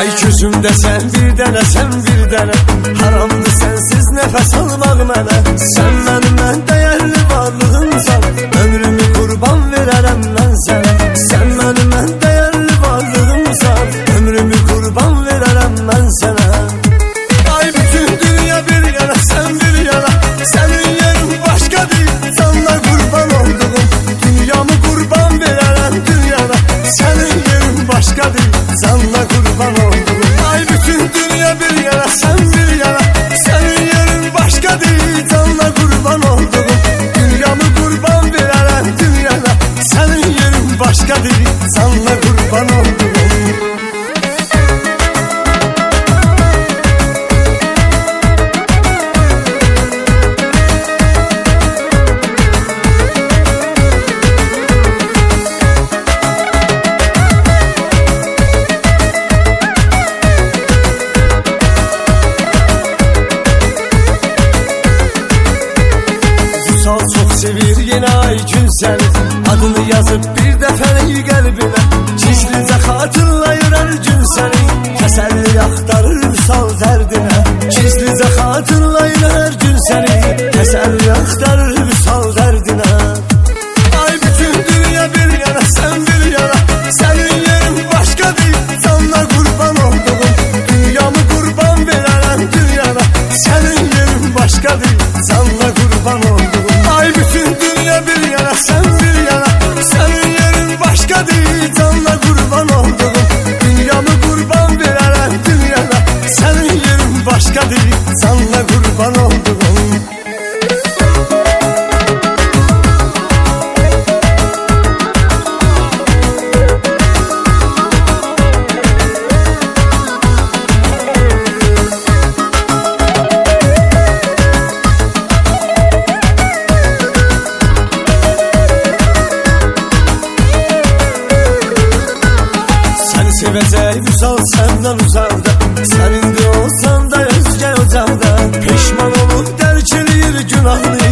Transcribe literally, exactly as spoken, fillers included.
Ay gözümdə sən bir dənə, sən bir dənə. Haramdır sənsiz nəfəs almaq mənə. Sən mənim ən dəyərli varlığımsan. Ömrümü qurban verərəm mən sənə. Sən mənim ən dəyərli varlığımsan. Ömrümü qurban verərəm mən sənə. Ay bütün dünya bir yana, sən bir yana. Sənin yerin başqa deyil, canla qurban olduğum. Dünyamı qurban verərəm dünyana. Sənin yerin başqa deyil, canla qurban olduğum. Ay bütün dünya bir yana, sən bir yana. Sənin yerin başqa deyil, canla qurban olduğum. Dünyamı qurban verərəm dünyana. Sənin yerin başqa deyil, canla qurban olduğum. Çok sevir yine ay gün seni. Adını yazıp bir dəfəlik qəlbinə. Gizlicə xatırlayır hər gün səni. Təsəlli axtarır sal dərdinə. Gizlicə xatırlayır hər gün səni. Təsəlli axtarır sal dərdinə. Ay bütün dünya bir yana, sən bir yana. Sənin yerin başqa deyil, canla qurban olduğum. Dünyamı qurban verərəm dünyana. Sənin yerin başqa deyil, canla qurban olduğum. Ay bütün dünya bir yana, sen bir yana. Senin yerin başka değil, canla kurban olduğum. Dünyamı kurban verərəm dünyana. Senin yerin başka değil, canla kurban olduğum. Sevəcək vüsal səndən uzaqda. Sənin de olsan da özgə ocaqda. Peşman olub dərk eləyir günahını.